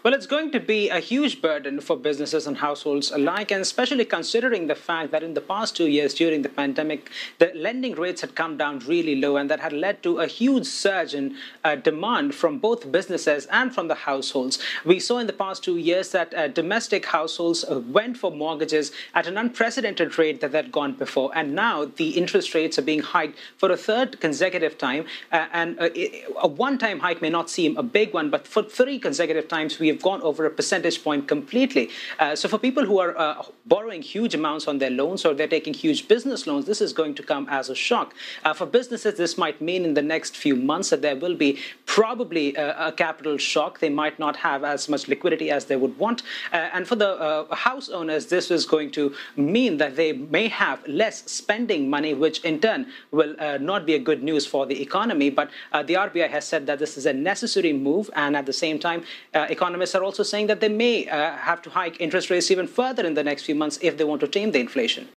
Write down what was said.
Well, it's going to be a huge burden for businesses and households alike, and especially considering the fact that in the past 2 years during the pandemic, the lending rates had come down really low, and that had led to a huge surge in demand from both businesses and from the households. We saw in the past 2 years that domestic households went for mortgages at an unprecedented rate that had gone before, and now the interest rates are being hiked for a third consecutive time. A one-time hike may not seem a big one, but for three consecutive times, we have gone over a percentage point completely. So for people who are borrowing huge amounts on their loans, or they're taking huge business loans, this is going to come as a shock. For businesses, this might mean in the next few months that there will be probably a capital shock. They might not have as much liquidity as they would want. And for the house owners, this is going to mean that they may have less spending money, which in turn will not be a good news for the economy. But the RBI has said that this is a necessary move, and at the same time, economists are also saying that they may have to hike interest rates even further in the next few months if they want to tame the inflation.